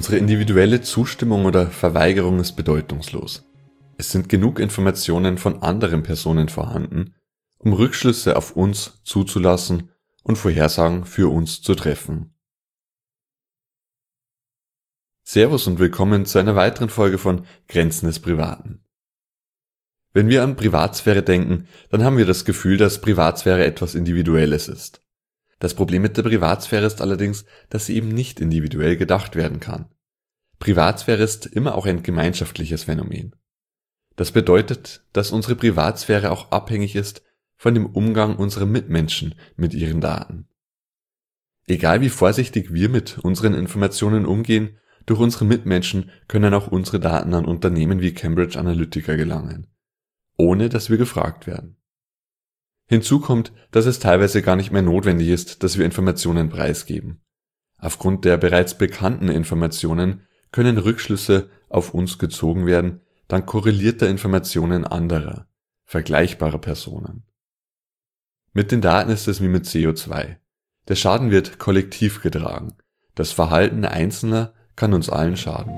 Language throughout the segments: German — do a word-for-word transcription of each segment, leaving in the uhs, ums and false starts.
Unsere individuelle Zustimmung oder Verweigerung ist bedeutungslos. Es sind genug Informationen von anderen Personen vorhanden, um Rückschlüsse auf uns zuzulassen und Vorhersagen für uns zu treffen. Servus und willkommen zu einer weiteren Folge von Grenzen des Privaten. Wenn wir an Privatsphäre denken, dann haben wir das Gefühl, dass Privatsphäre etwas Individuelles ist. Das Problem mit der Privatsphäre ist allerdings, dass sie eben nicht individuell gedacht werden kann. Privatsphäre ist immer auch ein gemeinschaftliches Phänomen. Das bedeutet, dass unsere Privatsphäre auch abhängig ist von dem Umgang unserer Mitmenschen mit ihren Daten. Egal wie vorsichtig wir mit unseren Informationen umgehen, durch unsere Mitmenschen können auch unsere Daten an Unternehmen wie Cambridge Analytica gelangen, ohne dass wir gefragt werden. Hinzu kommt, dass es teilweise gar nicht mehr notwendig ist, dass wir Informationen preisgeben. Aufgrund der bereits bekannten Informationen können Rückschlüsse auf uns gezogen werden, dank korrelierter Informationen anderer, vergleichbarer Personen. Mit den Daten ist es wie mit C O zwei. Der Schaden wird kollektiv getragen. Das Verhalten Einzelner kann uns allen schaden.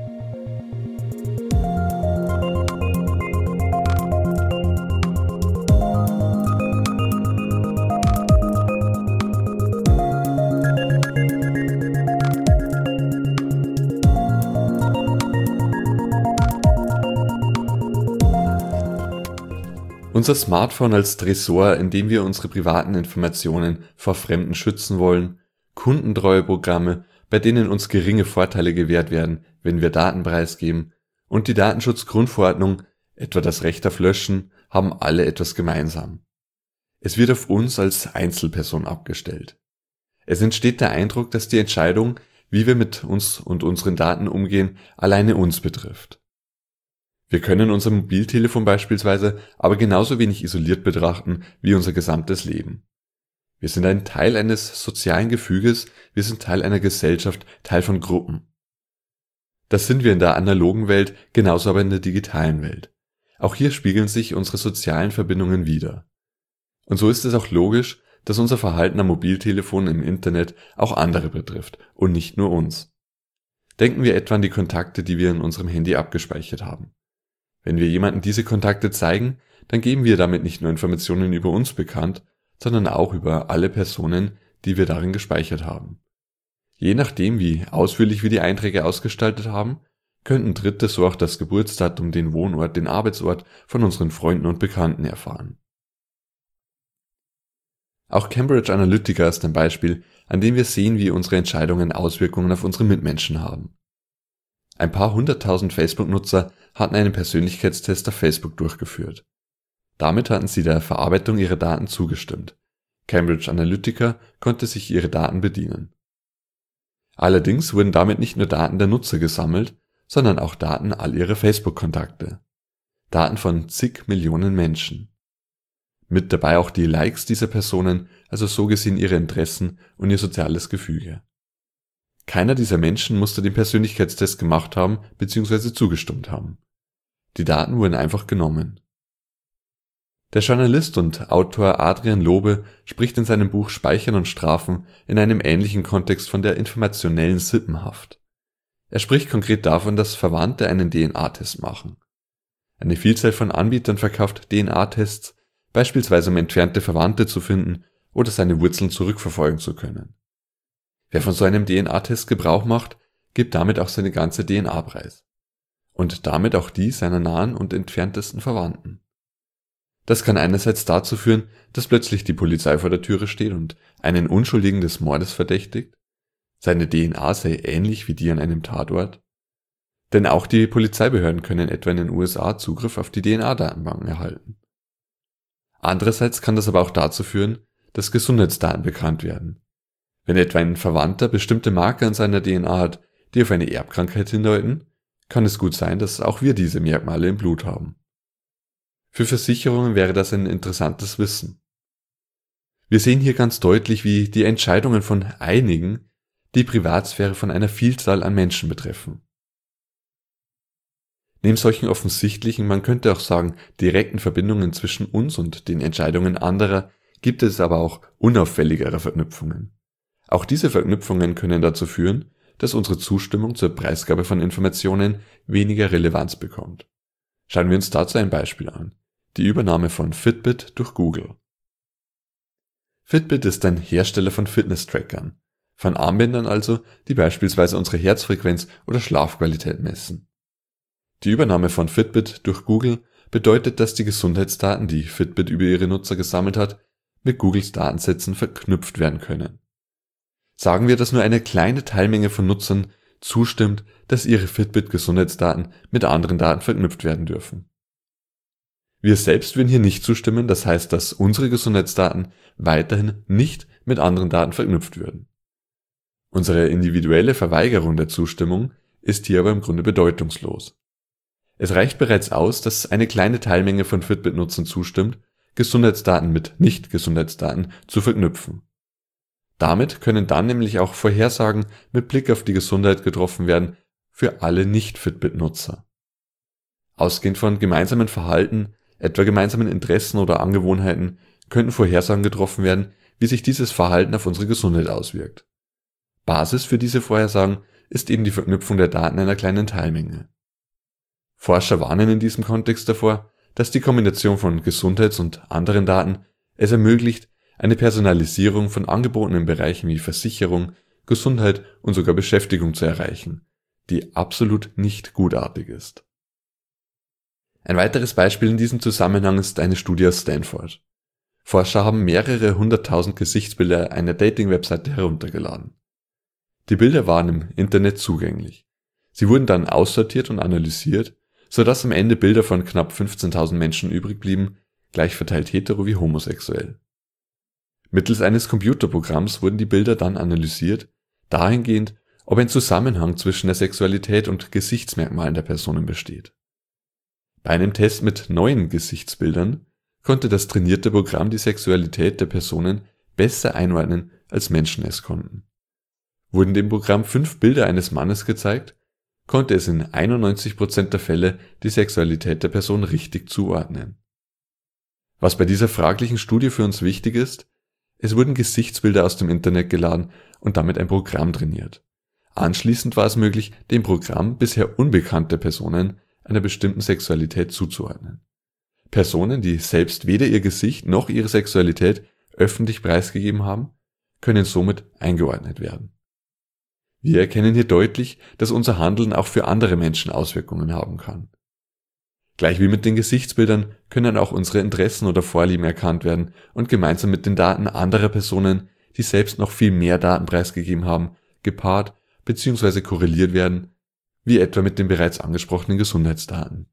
Unser Smartphone als Tresor, in dem wir unsere privaten Informationen vor Fremden schützen wollen, Kundentreueprogramme, bei denen uns geringe Vorteile gewährt werden, wenn wir Daten preisgeben, und die Datenschutzgrundverordnung, etwa das Recht auf Löschen, haben alle etwas gemeinsam. Es wird auf uns als Einzelperson abgestellt. Es entsteht der Eindruck, dass die Entscheidung, wie wir mit uns und unseren Daten umgehen, alleine uns betrifft. Wir können unser Mobiltelefon beispielsweise aber genauso wenig isoliert betrachten wie unser gesamtes Leben. Wir sind ein Teil eines sozialen Gefüges, wir sind Teil einer Gesellschaft, Teil von Gruppen. Das sind wir in der analogen Welt, genauso aber in der digitalen Welt. Auch hier spiegeln sich unsere sozialen Verbindungen wider. Und so ist es auch logisch, dass unser Verhalten am Mobiltelefon im Internet auch andere betrifft und nicht nur uns. Denken wir etwa an die Kontakte, die wir in unserem Handy abgespeichert haben. Wenn wir jemandem diese Kontakte zeigen, dann geben wir damit nicht nur Informationen über uns bekannt, sondern auch über alle Personen, die wir darin gespeichert haben. Je nachdem, wie ausführlich wir die Einträge ausgestaltet haben, könnten Dritte so auch das Geburtsdatum, den Wohnort, den Arbeitsort von unseren Freunden und Bekannten erfahren. Auch Cambridge Analytica ist ein Beispiel, an dem wir sehen, wie unsere Entscheidungen Auswirkungen auf unsere Mitmenschen haben. Ein paar hunderttausend Facebook-Nutzer hatten einen Persönlichkeitstest auf Facebook durchgeführt. Damit hatten sie der Verarbeitung ihrer Daten zugestimmt. Cambridge Analytica konnte sich ihre Daten bedienen. Allerdings wurden damit nicht nur Daten der Nutzer gesammelt, sondern auch Daten all ihrer Facebook-Kontakte. Daten von zig Millionen Menschen. Mit dabei auch die Likes dieser Personen, also so gesehen ihre Interessen und ihr soziales Gefüge. Keiner dieser Menschen musste den Persönlichkeitstest gemacht haben bzw. zugestimmt haben. Die Daten wurden einfach genommen. Der Journalist und Autor Adrian Lobe spricht in seinem Buch Speichern und Strafen in einem ähnlichen Kontext von der informationellen Sippenhaft. Er spricht konkret davon, dass Verwandte einen D N A-Test machen. Eine Vielzahl von Anbietern verkauft D N A-Tests, beispielsweise um entfernte Verwandte zu finden oder seine Wurzeln zurückverfolgen zu können. Wer von so einem D N A-Test Gebrauch macht, gibt damit auch seine ganze D N A preis. Und damit auch die seiner nahen und entferntesten Verwandten. Das kann einerseits dazu führen, dass plötzlich die Polizei vor der Türe steht und einen Unschuldigen des Mordes verdächtigt. Seine D N A sei ähnlich wie die an einem Tatort. Denn auch die Polizeibehörden können etwa in den U S A Zugriff auf die D N A-Datenbanken erhalten. Andererseits kann das aber auch dazu führen, dass Gesundheitsdaten bekannt werden. Wenn etwa ein Verwandter bestimmte Marker in seiner D N A hat, die auf eine Erbkrankheit hindeuten, kann es gut sein, dass auch wir diese Merkmale im Blut haben. Für Versicherungen wäre das ein interessantes Wissen. Wir sehen hier ganz deutlich, wie die Entscheidungen von einigen die Privatsphäre von einer Vielzahl an Menschen betreffen. Neben solchen offensichtlichen, man könnte auch sagen, direkten Verbindungen zwischen uns und den Entscheidungen anderer gibt es aber auch unauffälligere Verknüpfungen. Auch diese Verknüpfungen können dazu führen, dass unsere Zustimmung zur Preisgabe von Informationen weniger Relevanz bekommt. Schauen wir uns dazu ein Beispiel an: die Übernahme von Fitbit durch Google. Fitbit ist ein Hersteller von Fitness-Trackern, von Armbändern also, die beispielsweise unsere Herzfrequenz oder Schlafqualität messen. Die Übernahme von Fitbit durch Google bedeutet, dass die Gesundheitsdaten, die Fitbit über ihre Nutzer gesammelt hat, mit Googles Datensätzen verknüpft werden können. Sagen wir, dass nur eine kleine Teilmenge von Nutzern zustimmt, dass ihre Fitbit-Gesundheitsdaten mit anderen Daten verknüpft werden dürfen. Wir selbst würden hier nicht zustimmen, das heißt, dass unsere Gesundheitsdaten weiterhin nicht mit anderen Daten verknüpft würden. Unsere individuelle Verweigerung der Zustimmung ist hier aber im Grunde bedeutungslos. Es reicht bereits aus, dass eine kleine Teilmenge von Fitbit-Nutzern zustimmt, Gesundheitsdaten mit Nicht-Gesundheitsdaten zu verknüpfen. Damit können dann nämlich auch Vorhersagen mit Blick auf die Gesundheit getroffen werden für alle Nicht-Fitbit-Nutzer. Ausgehend von gemeinsamen Verhalten, etwa gemeinsamen Interessen oder Angewohnheiten, könnten Vorhersagen getroffen werden, wie sich dieses Verhalten auf unsere Gesundheit auswirkt. Basis für diese Vorhersagen ist eben die Verknüpfung der Daten einer kleinen Teilmenge. Forscher warnen in diesem Kontext davor, dass die Kombination von Gesundheits- und anderen Daten es ermöglicht, eine Personalisierung von Angeboten in Bereichen wie Versicherung, Gesundheit und sogar Beschäftigung zu erreichen, die absolut nicht gutartig ist. Ein weiteres Beispiel in diesem Zusammenhang ist eine Studie aus Stanford. Forscher haben mehrere hunderttausend Gesichtsbilder einer Dating-Webseite heruntergeladen. Die Bilder waren im Internet zugänglich. Sie wurden dann aussortiert und analysiert, sodass am Ende Bilder von knapp fünfzehntausend Menschen übrig blieben, gleich verteilt hetero wie homosexuell. Mittels eines Computerprogramms wurden die Bilder dann analysiert, dahingehend, ob ein Zusammenhang zwischen der Sexualität und Gesichtsmerkmalen der Personen besteht. Bei einem Test mit neuen Gesichtsbildern konnte das trainierte Programm die Sexualität der Personen besser einordnen, als Menschen es konnten. Wurden dem Programm fünf Bilder eines Mannes gezeigt, konnte es in einundneunzig Prozent der Fälle die Sexualität der Person richtig zuordnen. Was bei dieser fraglichen Studie für uns wichtig ist: Es wurden Gesichtsbilder aus dem Internet geladen und damit ein Programm trainiert. Anschließend war es möglich, dem Programm bisher unbekannte Personen einer bestimmten Sexualität zuzuordnen. Personen, die selbst weder ihr Gesicht noch ihre Sexualität öffentlich preisgegeben haben, können somit eingeordnet werden. Wir erkennen hier deutlich, dass unser Handeln auch für andere Menschen Auswirkungen haben kann. Gleich wie mit den Gesichtsbildern können auch unsere Interessen oder Vorlieben erkannt werden und gemeinsam mit den Daten anderer Personen, die selbst noch viel mehr Daten preisgegeben haben, gepaart bzw. korreliert werden, wie etwa mit den bereits angesprochenen Gesundheitsdaten.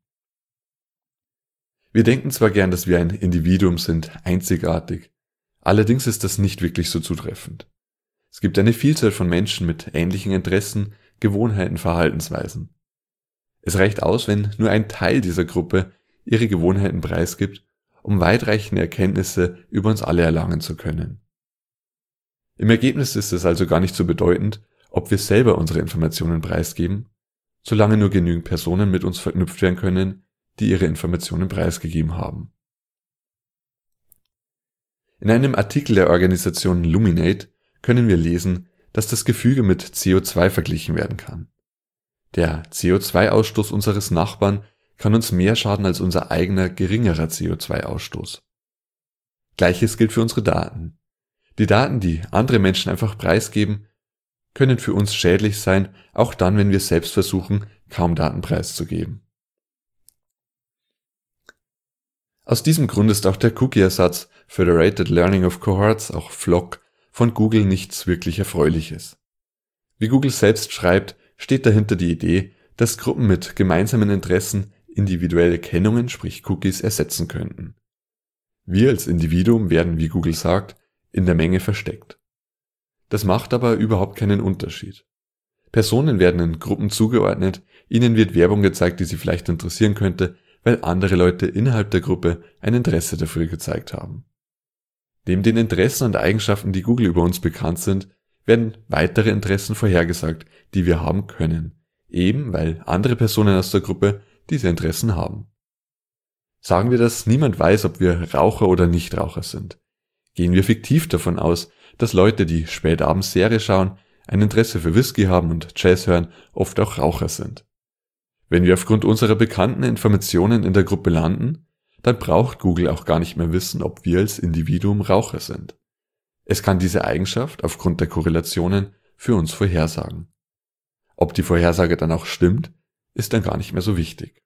Wir denken zwar gern, dass wir ein Individuum sind, einzigartig, allerdings ist das nicht wirklich so zutreffend. Es gibt eine Vielzahl von Menschen mit ähnlichen Interessen, Gewohnheiten, Verhaltensweisen. Es reicht aus, wenn nur ein Teil dieser Gruppe ihre Gewohnheiten preisgibt, um weitreichende Erkenntnisse über uns alle erlangen zu können. Im Ergebnis ist es also gar nicht so bedeutend, ob wir selber unsere Informationen preisgeben, solange nur genügend Personen mit uns verknüpft werden können, die ihre Informationen preisgegeben haben. In einem Artikel der Organisation Luminate können wir lesen, dass das Gefüge mit C O zwei verglichen werden kann. Der C O zwei Ausstoß unseres Nachbarn kann uns mehr schaden als unser eigener geringerer C O zwei Ausstoß. Gleiches gilt für unsere Daten. Die Daten, die andere Menschen einfach preisgeben, können für uns schädlich sein, auch dann, wenn wir selbst versuchen, kaum Daten preiszugeben. Aus diesem Grund ist auch der Cookie-Ersatz Federated Learning of Cohorts, auch F L O C, von Google nichts wirklich Erfreuliches. Wie Google selbst schreibt, steht dahinter die Idee, dass Gruppen mit gemeinsamen Interessen individuelle Kennungen, sprich Cookies, ersetzen könnten. Wir als Individuum werden, wie Google sagt, in der Menge versteckt. Das macht aber überhaupt keinen Unterschied. Personen werden in Gruppen zugeordnet, ihnen wird Werbung gezeigt, die sie vielleicht interessieren könnte, weil andere Leute innerhalb der Gruppe ein Interesse dafür gezeigt haben. Neben den Interessen und Eigenschaften, die Google über uns bekannt sind, werden weitere Interessen vorhergesagt, die wir haben können, eben weil andere Personen aus der Gruppe diese Interessen haben. Sagen wir, dass niemand weiß, ob wir Raucher oder Nichtraucher sind. Gehen wir fiktiv davon aus, dass Leute, die spät abends Serie schauen, ein Interesse für Whisky haben und Jazz hören, oft auch Raucher sind. Wenn wir aufgrund unserer bekannten Informationen in der Gruppe landen, dann braucht Google auch gar nicht mehr wissen, ob wir als Individuum Raucher sind. Es kann diese Eigenschaft aufgrund der Korrelationen für uns vorhersagen. Ob die Vorhersage dann auch stimmt, ist dann gar nicht mehr so wichtig.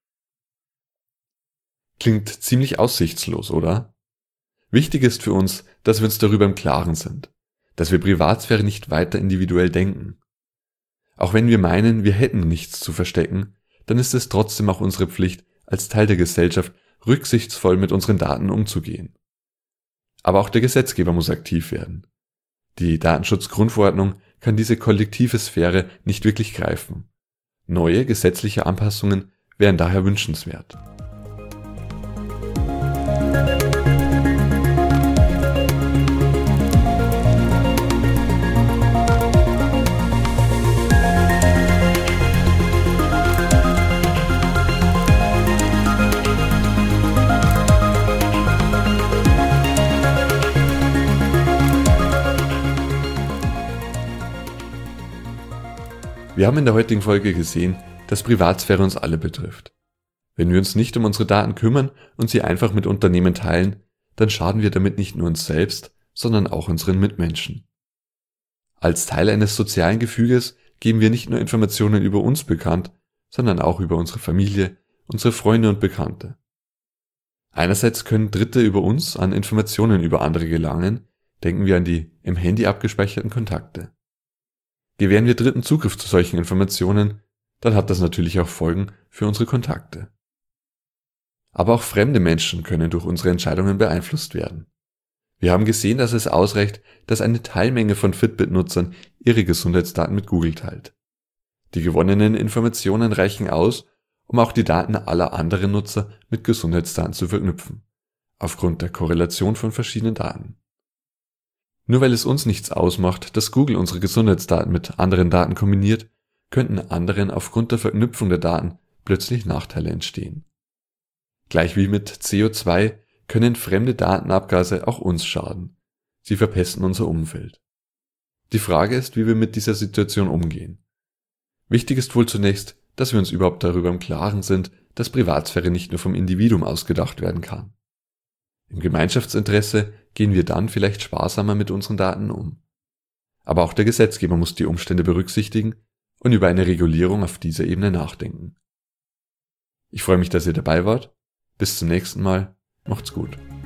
Klingt ziemlich aussichtslos, oder? Wichtig ist für uns, dass wir uns darüber im Klaren sind, dass wir Privatsphäre nicht weiter individuell denken. Auch wenn wir meinen, wir hätten nichts zu verstecken, dann ist es trotzdem auch unsere Pflicht, als Teil der Gesellschaft rücksichtsvoll mit unseren Daten umzugehen. Aber auch der Gesetzgeber muss aktiv werden. Die Datenschutzgrundverordnung kann diese kollektive Sphäre nicht wirklich greifen. Neue gesetzliche Anpassungen wären daher wünschenswert. Wir haben in der heutigen Folge gesehen, dass Privatsphäre uns alle betrifft. Wenn wir uns nicht um unsere Daten kümmern und sie einfach mit Unternehmen teilen, dann schaden wir damit nicht nur uns selbst, sondern auch unseren Mitmenschen. Als Teil eines sozialen Gefüges geben wir nicht nur Informationen über uns bekannt, sondern auch über unsere Familie, unsere Freunde und Bekannte. Einerseits können Dritte über uns an Informationen über andere gelangen, denken wir an die im Handy abgespeicherten Kontakte. Gewähren wir Dritten Zugriff zu solchen Informationen, dann hat das natürlich auch Folgen für unsere Kontakte. Aber auch fremde Menschen können durch unsere Entscheidungen beeinflusst werden. Wir haben gesehen, dass es ausreicht, dass eine Teilmenge von Fitbit-Nutzern ihre Gesundheitsdaten mit Google teilt. Die gewonnenen Informationen reichen aus, um auch die Daten aller anderen Nutzer mit Gesundheitsdaten zu verknüpfen, aufgrund der Korrelation von verschiedenen Daten. Nur weil es uns nichts ausmacht, dass Google unsere Gesundheitsdaten mit anderen Daten kombiniert, könnten anderen aufgrund der Verknüpfung der Daten plötzlich Nachteile entstehen. Gleich wie mit C O zwei können fremde Datenabgase auch uns schaden. Sie verpesten unser Umfeld. Die Frage ist, wie wir mit dieser Situation umgehen. Wichtig ist wohl zunächst, dass wir uns überhaupt darüber im Klaren sind, dass Privatsphäre nicht nur vom Individuum ausgedacht werden kann. Im Gemeinschaftsinteresse gehen wir dann vielleicht sparsamer mit unseren Daten um. Aber auch der Gesetzgeber muss die Umstände berücksichtigen und über eine Regulierung auf dieser Ebene nachdenken. Ich freue mich, dass ihr dabei wart. Bis zum nächsten Mal. Macht's gut.